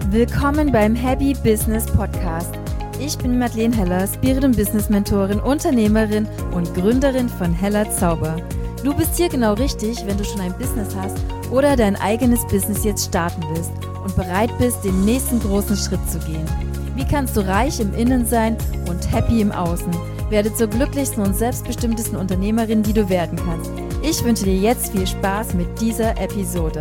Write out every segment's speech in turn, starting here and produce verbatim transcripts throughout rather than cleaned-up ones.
Willkommen beim Happy Business Podcast. Ich bin Madeleine Heller, Spirit- und Business-Mentorin, Unternehmerin und Gründerin von Heller Zauber. Du bist hier genau richtig, wenn du schon ein Business hast oder dein eigenes Business jetzt starten willst und bereit bist, den nächsten großen Schritt zu gehen. Wie kannst du reich im Innen sein und happy im Außen? Werde zur glücklichsten und selbstbestimmtesten Unternehmerin, die du werden kannst. Ich wünsche dir jetzt viel Spaß mit dieser Episode.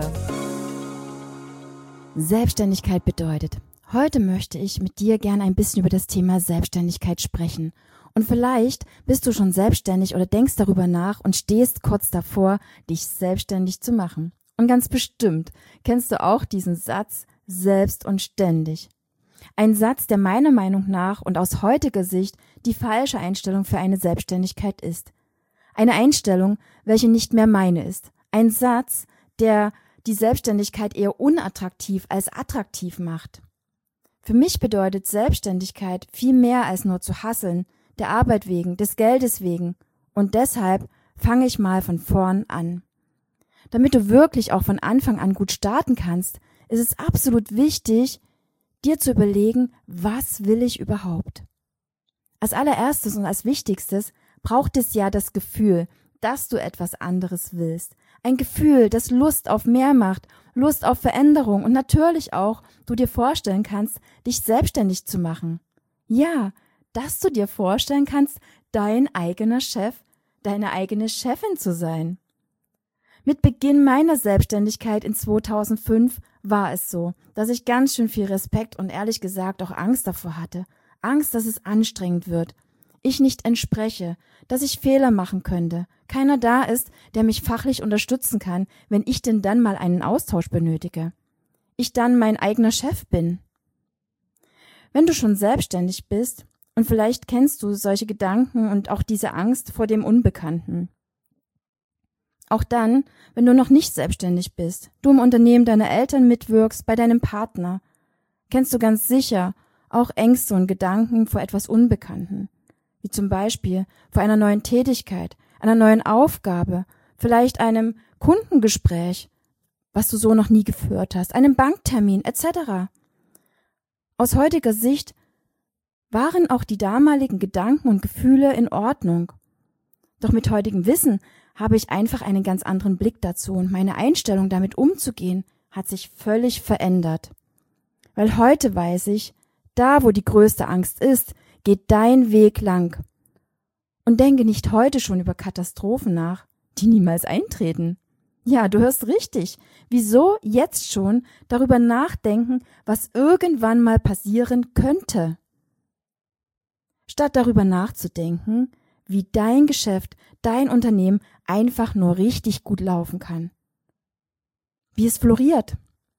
Selbstständigkeit bedeutet. Heute möchte ich mit dir gerne ein bisschen über das Thema Selbstständigkeit sprechen. Und vielleicht bist du schon selbstständig oder denkst darüber nach und stehst kurz davor, dich selbstständig zu machen. Und ganz bestimmt kennst du auch diesen Satz selbst und ständig. Ein Satz, der meiner Meinung nach und aus heutiger Sicht die falsche Einstellung für eine Selbstständigkeit ist. Eine Einstellung, welche nicht mehr meine ist. Ein Satz, der die Selbstständigkeit eher unattraktiv als attraktiv macht. Für mich bedeutet Selbstständigkeit viel mehr als nur zu hasseln, der Arbeit wegen, des Geldes wegen. Und deshalb fange ich mal von vorn an. Damit du wirklich auch von Anfang an gut starten kannst, ist es absolut wichtig, dir zu überlegen, was will ich überhaupt? Als allererstes und als wichtigstes braucht es ja das Gefühl, dass du etwas anderes willst. Ein Gefühl, das Lust auf mehr macht, Lust auf Veränderung und natürlich auch, du dir vorstellen kannst, dich selbstständig zu machen. Ja, dass du dir vorstellen kannst, dein eigener Chef, deine eigene Chefin zu sein. Mit Beginn meiner Selbstständigkeit in zweitausendfünf war es so, dass ich ganz schön viel Respekt und ehrlich gesagt auch Angst davor hatte. Angst, dass es anstrengend wird. Ich nicht entspreche, dass ich Fehler machen könnte, keiner da ist, der mich fachlich unterstützen kann, wenn ich denn dann mal einen Austausch benötige. Ich dann mein eigener Chef bin. Wenn du schon selbstständig bist, und vielleicht kennst du solche Gedanken und auch diese Angst vor dem Unbekannten. Auch dann, wenn du noch nicht selbstständig bist, du im Unternehmen deiner Eltern mitwirkst, bei deinem Partner, kennst du ganz sicher auch Ängste und Gedanken vor etwas Unbekannten. Wie zum Beispiel vor einer neuen Tätigkeit, einer neuen Aufgabe, vielleicht einem Kundengespräch, was du so noch nie geführt hast, einem Banktermin et cetera. Aus heutiger Sicht waren auch die damaligen Gedanken und Gefühle in Ordnung. Doch mit heutigem Wissen habe ich einfach einen ganz anderen Blick dazu und meine Einstellung, damit umzugehen, hat sich völlig verändert. Weil heute weiß ich, da wo die größte Angst ist, geht dein Weg lang. Und denke nicht heute schon über Katastrophen nach, die niemals eintreten. Ja, du hörst richtig. Wieso jetzt schon darüber nachdenken, was irgendwann mal passieren könnte? Statt darüber nachzudenken, wie dein Geschäft, dein Unternehmen einfach nur richtig gut laufen kann. Wie es floriert.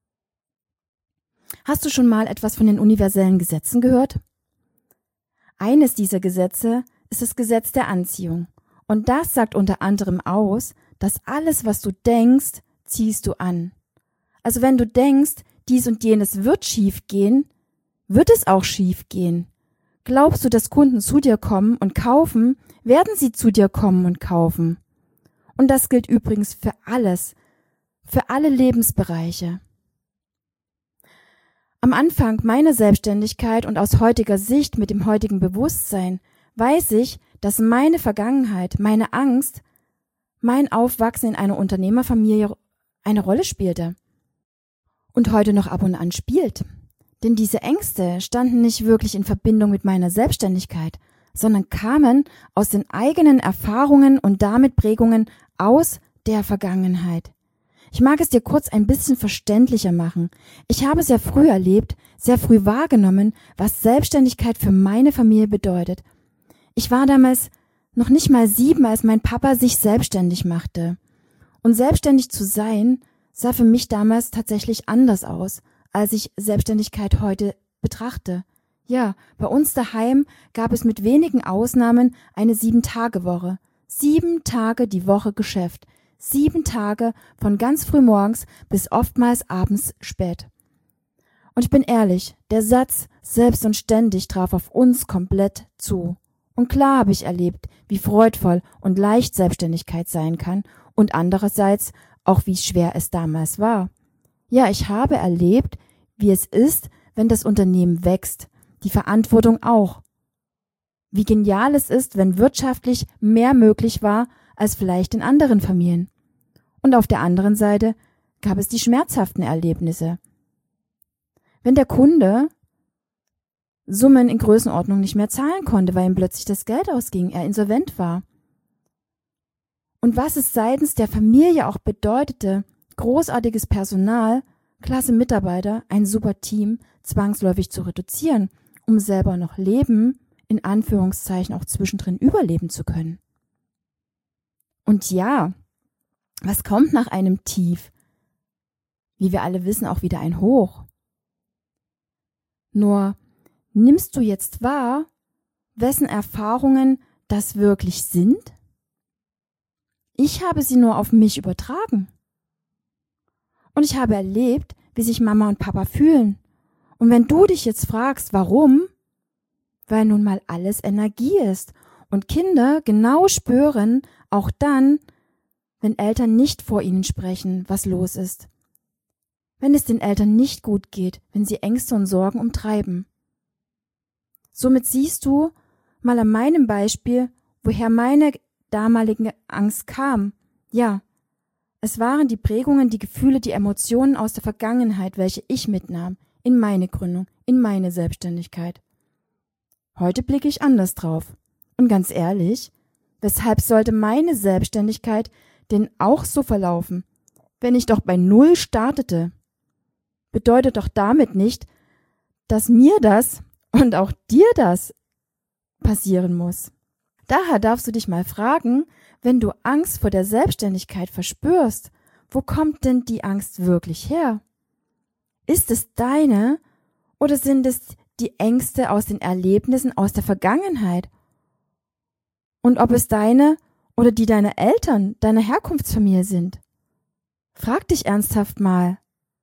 Hast du schon mal etwas von den universellen Gesetzen gehört? Eines dieser Gesetze ist das Gesetz der Anziehung. Und das sagt unter anderem aus, dass alles, was du denkst, ziehst du an. Also wenn du denkst, dies und jenes wird schief gehen, wird es auch schief gehen. Glaubst du, dass Kunden zu dir kommen und kaufen, werden sie zu dir kommen und kaufen. Und das gilt übrigens für alles, für alle Lebensbereiche. Am Anfang meiner Selbstständigkeit und aus heutiger Sicht mit dem heutigen Bewusstsein weiß ich, dass meine Vergangenheit, meine Angst, mein Aufwachsen in einer Unternehmerfamilie eine Rolle spielte und heute noch ab und an spielt. Denn diese Ängste standen nicht wirklich in Verbindung mit meiner Selbstständigkeit, sondern kamen aus den eigenen Erfahrungen und damit Prägungen aus der Vergangenheit. Ich mag es dir kurz ein bisschen verständlicher machen. Ich habe sehr früh erlebt, sehr früh wahrgenommen, was Selbstständigkeit für meine Familie bedeutet. Ich war damals noch nicht mal sieben, als mein Papa sich selbstständig machte. Und selbstständig zu sein, sah für mich damals tatsächlich anders aus, als ich Selbstständigkeit heute betrachte. Ja, bei uns daheim gab es mit wenigen Ausnahmen eine Sieben-Tage-Woche. Sieben Tage die Woche Geschäft. Sieben Tage von ganz früh morgens bis oftmals abends spät. Und ich bin ehrlich, der Satz selbst und ständig traf auf uns komplett zu. Und klar habe ich erlebt, wie freudvoll und leicht Selbstständigkeit sein kann und andererseits auch wie schwer es damals war. Ja, ich habe erlebt, wie es ist, wenn das Unternehmen wächst, die Verantwortung auch. Wie genial es ist, wenn wirtschaftlich mehr möglich war als vielleicht in anderen Familien. Und auf der anderen Seite gab es die schmerzhaften Erlebnisse. Wenn der Kunde Summen in Größenordnung nicht mehr zahlen konnte, weil ihm plötzlich das Geld ausging, er insolvent war. Und was es seitens der Familie auch bedeutete, großartiges Personal, klasse Mitarbeiter, ein super Team zwangsläufig zu reduzieren, um selber noch leben, in Anführungszeichen auch zwischendrin überleben zu können. Und ja, was kommt nach einem Tief? Wie wir alle wissen, auch wieder ein Hoch. Nur nimmst du jetzt wahr, wessen Erfahrungen das wirklich sind? Ich habe sie nur auf mich übertragen. Und ich habe erlebt, wie sich Mama und Papa fühlen. Und wenn du dich jetzt fragst, warum? Weil nun mal alles Energie ist und Kinder genau spüren, auch dann, wenn Eltern nicht vor ihnen sprechen, was los ist. Wenn es den Eltern nicht gut geht, wenn sie Ängste und Sorgen umtreiben. Somit siehst du mal an meinem Beispiel, woher meine damalige Angst kam. Ja, es waren die Prägungen, die Gefühle, die Emotionen aus der Vergangenheit, welche ich mitnahm, in meine Gründung, in meine Selbstständigkeit. Heute blicke ich anders drauf. Und ganz ehrlich, weshalb sollte meine Selbstständigkeit denn auch so verlaufen, wenn ich doch bei Null startete? Bedeutet doch damit nicht, dass mir das und auch dir das passieren muss. Daher darfst du dich mal fragen, wenn du Angst vor der Selbstständigkeit verspürst, wo kommt denn die Angst wirklich her? Ist es deine oder sind es die Ängste aus den Erlebnissen aus der Vergangenheit? Und ob es deine oder die deiner Eltern, deiner Herkunftsfamilie sind? Frag dich ernsthaft mal.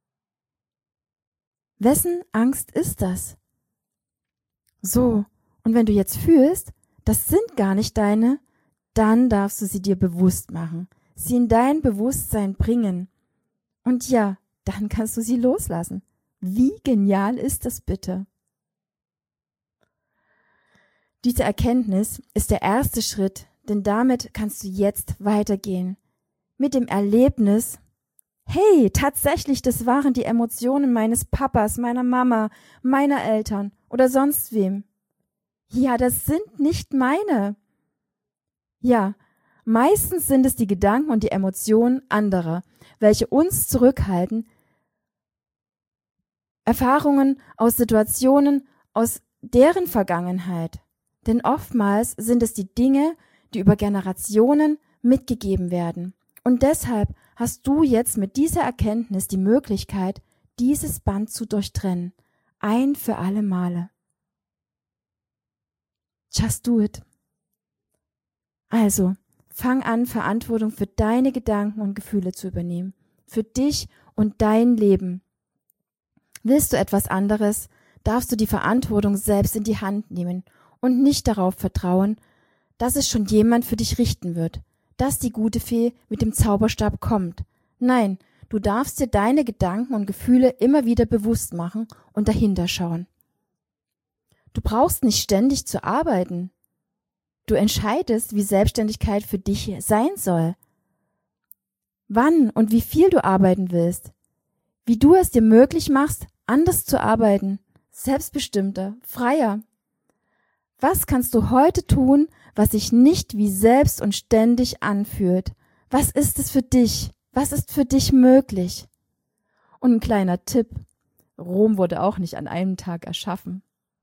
Wessen Angst ist das? So, und wenn du jetzt fühlst, das sind gar nicht deine, dann darfst du sie dir bewusst machen, sie in dein Bewusstsein bringen. Und ja, dann kannst du sie loslassen. Wie genial ist das bitte? Diese Erkenntnis ist der erste Schritt, denn damit kannst du jetzt weitergehen. Mit dem Erlebnis, hey, tatsächlich, das waren die Emotionen meines Papas, meiner Mama, meiner Eltern oder sonst wem. Ja, das sind nicht meine. Ja, meistens sind es die Gedanken und die Emotionen anderer, welche uns zurückhalten, Erfahrungen aus Situationen aus deren Vergangenheit. Denn oftmals sind es die Dinge, die über Generationen mitgegeben werden. Und deshalb hast du jetzt mit dieser Erkenntnis die Möglichkeit, dieses Band zu durchtrennen. Ein für alle Male. Just do it. Also, fang an, Verantwortung für deine Gedanken und Gefühle zu übernehmen. Für dich und dein Leben. Willst du etwas anderes, darfst du die Verantwortung selbst in die Hand nehmen und nicht darauf vertrauen, dass es schon jemand für dich richten wird, dass die gute Fee mit dem Zauberstab kommt. Nein, du darfst dir deine Gedanken und Gefühle immer wieder bewusst machen und dahinter schauen. Du brauchst nicht ständig zu arbeiten. Du entscheidest, wie Selbstständigkeit für dich sein soll. Wann und wie viel du arbeiten willst. Wie du es dir möglich machst, anders zu arbeiten, selbstbestimmter, freier. Was kannst du heute tun, was sich nicht wie selbst und ständig anfühlt? Was ist es für dich? Was ist für dich möglich? Und ein kleiner Tipp. Rom wurde auch nicht an einem Tag erschaffen.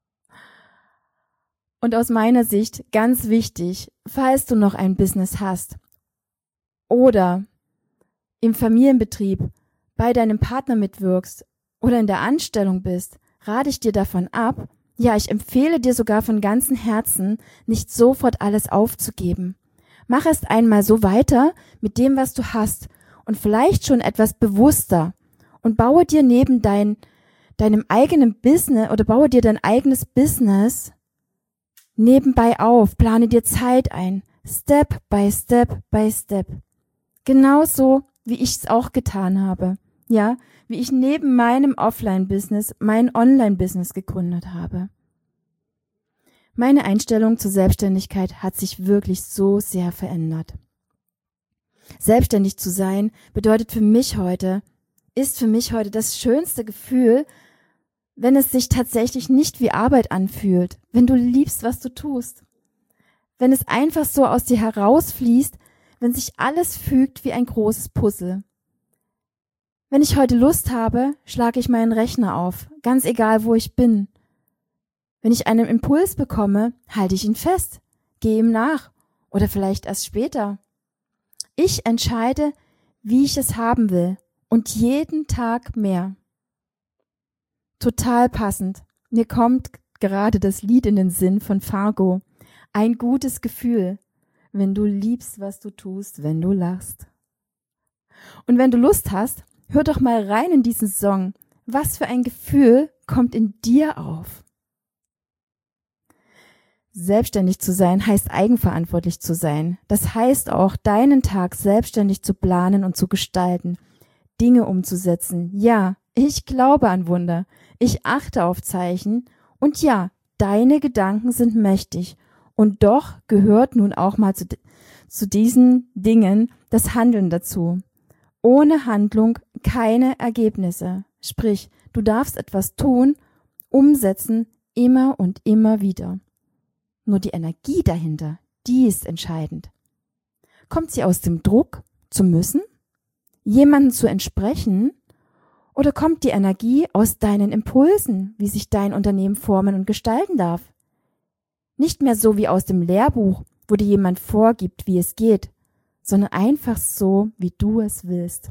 Und aus meiner Sicht ganz wichtig, falls du noch ein Business hast oder im Familienbetrieb bei deinem Partner mitwirkst oder in der Anstellung bist, rate ich dir davon ab, ja, ich empfehle dir sogar von ganzem Herzen, nicht sofort alles aufzugeben. Mach erst einmal so weiter mit dem, was du hast und vielleicht schon etwas bewusster und baue dir neben dein, deinem eigenen Business oder baue dir dein eigenes Business nebenbei auf, plane dir Zeit ein, Step by Step by Step. Genauso, wie ich es auch getan habe. Ja, wie ich neben meinem Offline-Business mein Online-Business gegründet habe. Meine Einstellung zur Selbstständigkeit hat sich wirklich so sehr verändert. Selbstständig zu sein bedeutet für mich heute, ist für mich heute das schönste Gefühl, wenn es sich tatsächlich nicht wie Arbeit anfühlt, wenn du liebst, was du tust. Wenn es einfach so aus dir herausfließt, wenn sich alles fügt wie ein großes Puzzle. Wenn ich heute Lust habe, schlage ich meinen Rechner auf, ganz egal, wo ich bin. Wenn ich einen Impuls bekomme, halte ich ihn fest, gehe ihm nach oder vielleicht erst später. Ich entscheide, wie ich es haben will und jeden Tag mehr. Total passend. Mir kommt gerade das Lied in den Sinn von Fargo. Ein gutes Gefühl, wenn du liebst, was du tust, wenn du lachst. Und wenn du Lust hast, hör doch mal rein in diesen Song. Was für ein Gefühl kommt in dir auf? Selbstständig zu sein heißt eigenverantwortlich zu sein. Das heißt auch, deinen Tag selbstständig zu planen und zu gestalten, Dinge umzusetzen. Ja, ich glaube an Wunder. Ich achte auf Zeichen. Und ja, deine Gedanken sind mächtig. Und doch gehört nun auch mal zu, zu diesen Dingen das Handeln dazu. Ohne Handlung keine Ergebnisse. Sprich, du darfst etwas tun, umsetzen, immer und immer wieder. Nur die Energie dahinter, die ist entscheidend. Kommt sie aus dem Druck, zu müssen, jemandem zu entsprechen, oder kommt die Energie aus deinen Impulsen, wie sich dein Unternehmen formen und gestalten darf? Nicht mehr so wie aus dem Lehrbuch, wo dir jemand vorgibt, wie es geht, sondern einfach so, wie du es willst.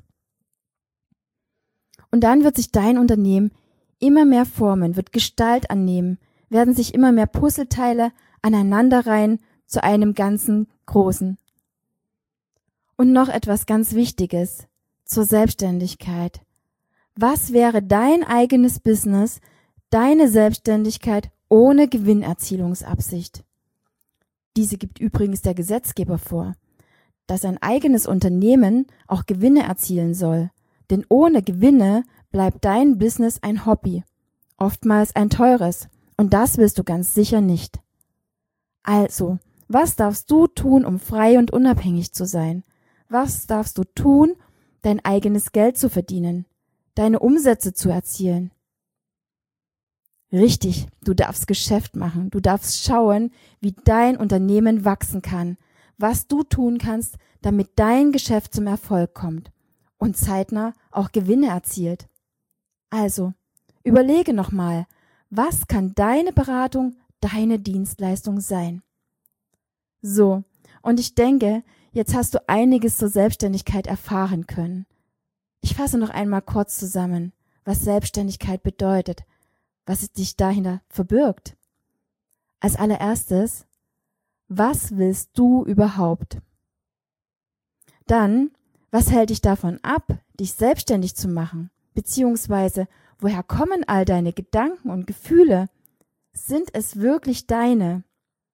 Und dann wird sich dein Unternehmen immer mehr formen, wird Gestalt annehmen, werden sich immer mehr Puzzleteile aneinanderreihen zu einem ganzen Großen. Und noch etwas ganz Wichtiges zur Selbstständigkeit. Was wäre dein eigenes Business, deine Selbstständigkeit ohne Gewinnerzielungsabsicht? Diese gibt übrigens der Gesetzgeber vor, dass ein eigenes Unternehmen auch Gewinne erzielen soll. Denn ohne Gewinne bleibt dein Business ein Hobby, oftmals ein teures. Und das willst du ganz sicher nicht. Also, was darfst du tun, um frei und unabhängig zu sein? Was darfst du tun, dein eigenes Geld zu verdienen, deine Umsätze zu erzielen? Richtig, du darfst Geschäft machen, du darfst schauen, wie dein Unternehmen wachsen kann, was du tun kannst, damit dein Geschäft zum Erfolg kommt und zeitnah auch Gewinne erzielt. Also, überlege nochmal, was kann deine Beratung, deine Dienstleistung sein? So, und ich denke, jetzt hast du einiges zur Selbstständigkeit erfahren können. Ich fasse noch einmal kurz zusammen, was Selbstständigkeit bedeutet, was es dich dahinter verbirgt. Als allererstes, was willst du überhaupt? Dann, was hält dich davon ab, dich selbstständig zu machen? Beziehungsweise, woher kommen all deine Gedanken und Gefühle? Sind es wirklich deine?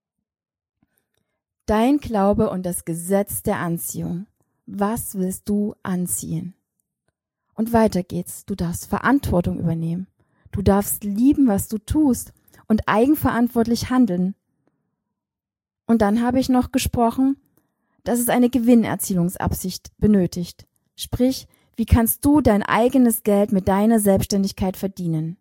Dein Glaube und das Gesetz der Anziehung. Was willst du anziehen? Und weiter geht's. Du darfst Verantwortung übernehmen. Du darfst lieben, was du tust und eigenverantwortlich handeln. Und dann habe ich noch gesprochen, dass es eine Gewinnerzielungsabsicht benötigt. Sprich, wie kannst du dein eigenes Geld mit deiner Selbstständigkeit verdienen?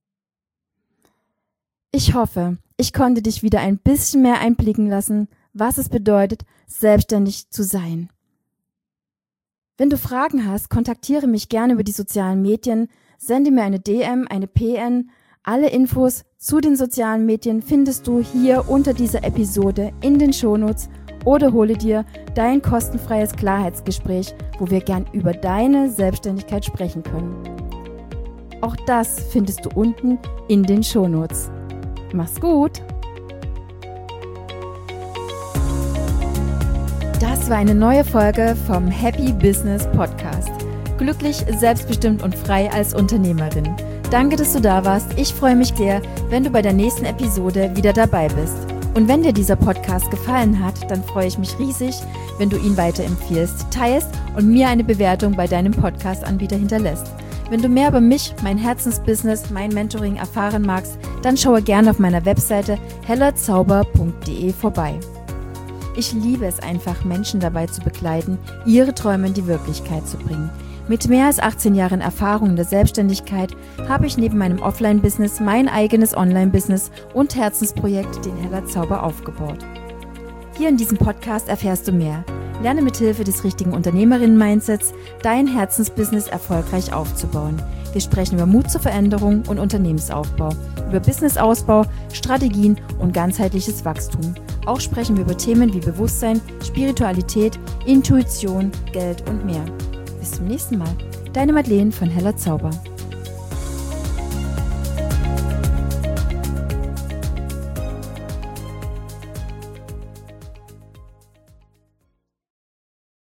Ich hoffe, ich konnte dich wieder ein bisschen mehr einblicken lassen, was es bedeutet, selbstständig zu sein. Wenn du Fragen hast, kontaktiere mich gerne über die sozialen Medien, sende mir eine D M, eine P N. Alle Infos zu den sozialen Medien findest du hier unter dieser Episode in den Shownotes oder hole dir dein kostenfreies Klarheitsgespräch, wo wir gern über deine Selbstständigkeit sprechen können. Auch das findest du unten in den Shownotes. Mach's gut! Das war eine neue Folge vom Happy Business Podcast. Glücklich, selbstbestimmt und frei als Unternehmerin. Danke, dass du da warst. Ich freue mich sehr, wenn du bei der nächsten Episode wieder dabei bist. Und wenn dir dieser Podcast gefallen hat, dann freue ich mich riesig, wenn du ihn weiterempfiehlst, teilst und mir eine Bewertung bei deinem Podcast-Anbieter hinterlässt. Wenn du mehr über mich, mein Herzensbusiness, mein Mentoring erfahren magst, dann schaue gerne auf meiner Webseite hellerzauber punkt de vorbei. Ich liebe es einfach, Menschen dabei zu begleiten, ihre Träume in die Wirklichkeit zu bringen. Mit mehr als achtzehn Jahren Erfahrung in der Selbstständigkeit habe ich neben meinem Offline-Business mein eigenes Online-Business und Herzensprojekt, den Heller Zauber, aufgebaut. Hier in diesem Podcast erfährst du mehr. Lerne mithilfe des richtigen Unternehmerinnen-Mindsets, dein Herzensbusiness erfolgreich aufzubauen. Wir sprechen über Mut zur Veränderung und Unternehmensaufbau, über Businessausbau, Strategien und ganzheitliches Wachstum. Auch sprechen wir über Themen wie Bewusstsein, Spiritualität, Intuition, Geld und mehr. Bis zum nächsten Mal. Deine Madeleine von Heller Zauber.